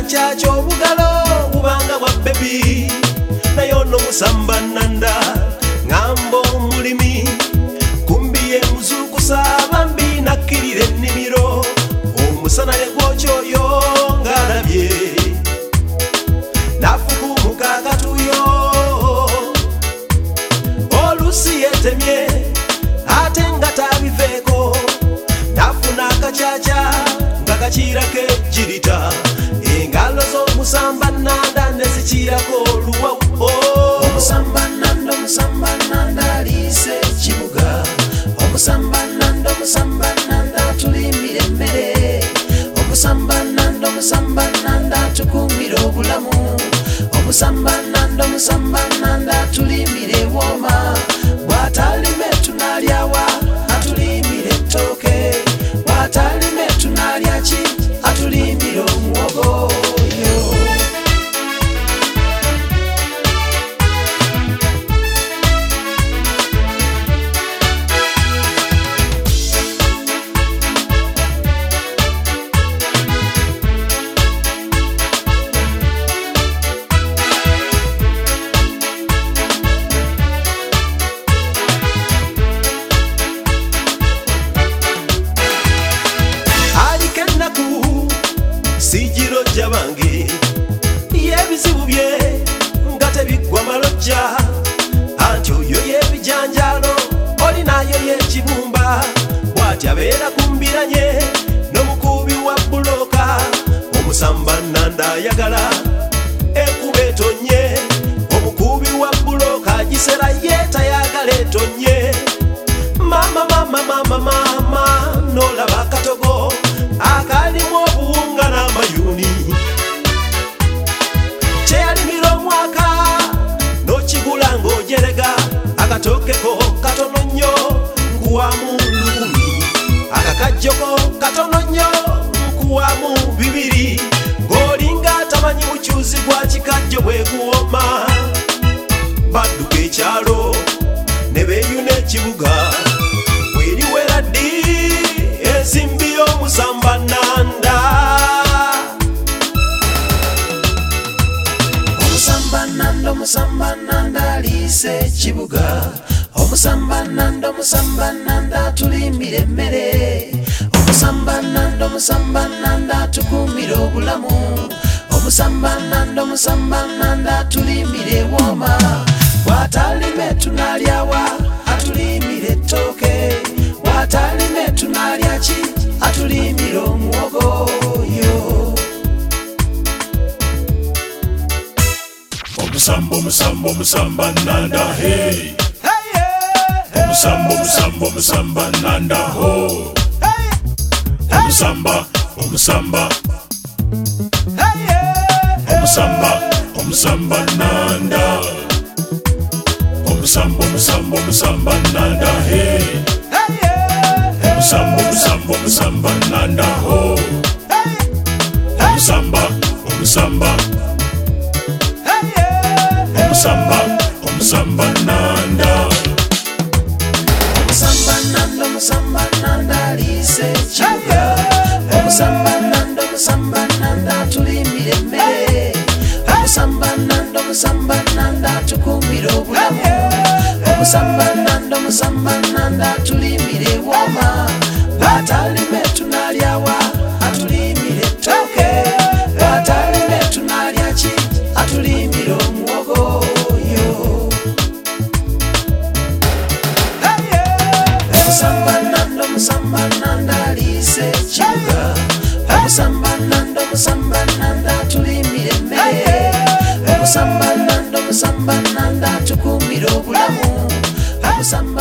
chacho obugalo bubanga bwa bebi naye ono musamba nanda ngambo mulimi kumbiye muzukusa bambi nakirire ennimiro omusana yegwokyoyo ngalabye nafukumuka akatuyo olusi yetemye ate nga tabiveeko nafuna akacaca nga kakirako ejjirita engalo z'omusamba nanda nezikirako oluwawo omusamba nanda aliise ekibuga omusamba nanda tulimira emmere omusamba nanda tukumira obulamu omusamba nanda tulimira ewooma bwatalime tunalyawa atulimira ettooke bwatalime tunalya ki atulimira omuwogo sijiro jabange yebizibu bye nga tebiggwa malojja anti oyo yebijanjalo olinayo yekibumba bwati abeera kumbiranye n'omukubi wa buloka omusamba nanda ayagala ekuba etonye omukubi wa buloka gisera yeetayagala etonye mama nolaba akatogo akalimu obuwunga n'amayuni kyeyalimira omwaka n'okigula ng'ojerega akatookeko katono nnyo nkuwamu 10 akakajjoko katono nnyo nkuwamu 2 ng'olinga atamanyi bukyuzi gwa kikajjo bwe guwoma badduka ekyalo ne beeyuna ekibuga bweriwera ddi ensimbi y'omusamba nanda omusamba nanda aliise ekibuga omusamba nanda tulimira emmere omusamba nanda tukumira obulamu omusamba nanda tulimira ewooma bwatalime tunalyawa atulimira ettooke bwatalime tunalya ki atulimira omuwogo yo omusamba nanda hey omusamba nanda ho omusamba nanda omusamba nanda hey omusamba nanda ho omusamba nanda omusamba nanda aliise ekibuga omusamba nanda tulimira emmere omusamba nanda tukumira obulamu omusamba nanda tulimira ewooma bwatalime tunalyawa atulimira ettooke bwatalime tunalya ki atulimira omuwogo yo omusamba nanda aliise ekibuga omusamba nanda tulimira emmere omusamba nanda tukumira obulamu omusamba